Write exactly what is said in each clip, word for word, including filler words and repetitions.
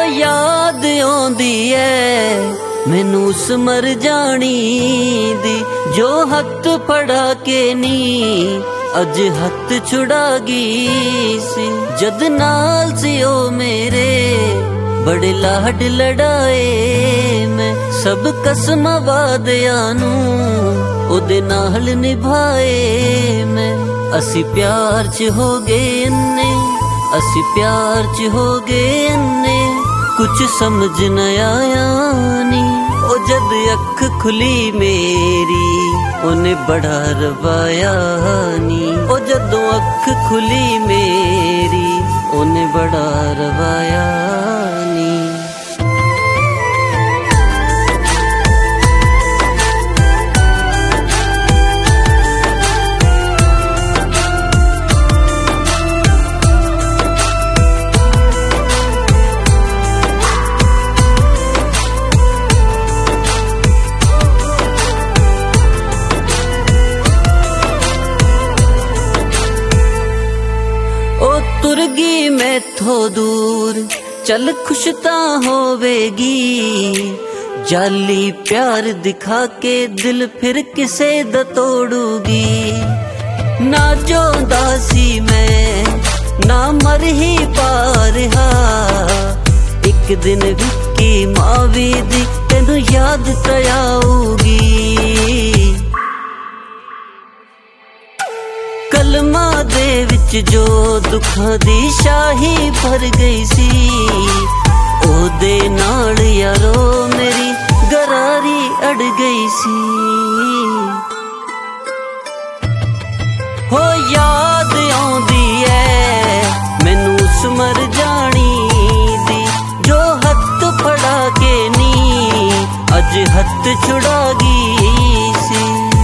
याद आउंदी है मैनू उस मर जानी दी जो हथ फड़ा के नी अज हथ छुड़ा गई सी। जद नाल सी ओ मेरे बड़े लाड लड़ाए मैं सब कसम वादियां नू ओदे नाल निभाए मैं। असी प्यार च हो गए इन्ने असी प्यार च हो गए इन्ने कुछ समझ न आया नी। ओ जद अख खुली मेरी ओने बड़ा रवाया नी। ओ जदों अख खुली मेरी ओने बड़ा रवाया नी। तुर गई मैथों दूर चल खुश तां होवेगी जाली प्यार दिखा के दिल फिर किसे दा तोड़ूगी। ना जोंदा सी मैं ना मर ही पा रहा एक दिन विक्की मावी दी तेनू याद तयाऊगी। कलमा दे विच जो दुखां दी शाही भर गई सी ओदे नाल यारो मेरी गरारी अड़ गई सी। हो याद आउंदी है मैनू उस मर जानी दी जो हथ फड़ा के नी अज हथ छुड़ा गई सी।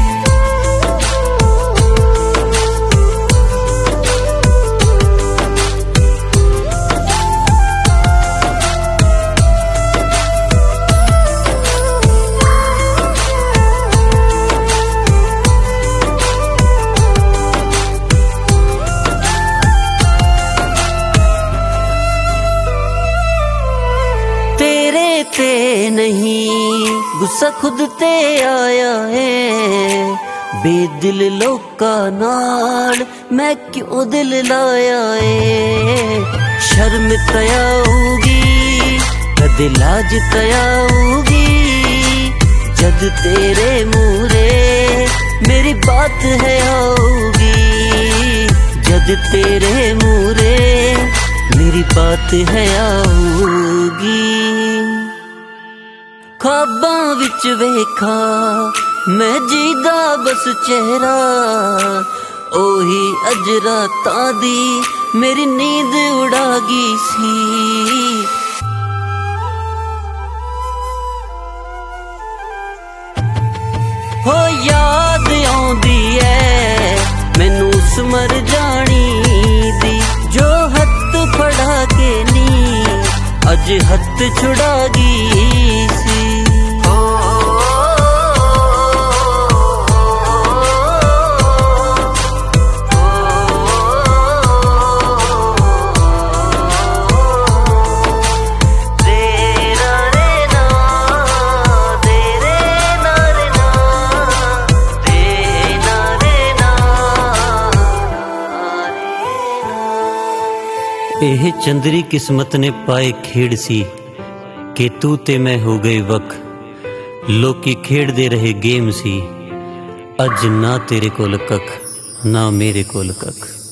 ते नहीं गुस्सा खुद ते आया है बेदिल लोका नाल मैं क्यों दिल लाया है। शर्म तयाऊगी कदे लाज तयाऊगी जद तेरे मूरे मेरी बात है आऊगी। जद तेरे मूरे मेरी बात है आऊगी। ख्वाबां विच वेखा मैं जीदा बस चेहरा ओही अज रातां दी मेरी नींद उड़ा गई सी। हो याद आउंदी है मैनू उस मर जानी दी जो हथ फड़ा के नी अज हथ छुड़ा गई सी। एह चंदरी किस्मत ने पाए खेड़ सी कि तू ते मैं हो गए वक लोकी खेड़दे रहे गेम सी अज ना तेरे कोल कख ना मेरे कोल कख।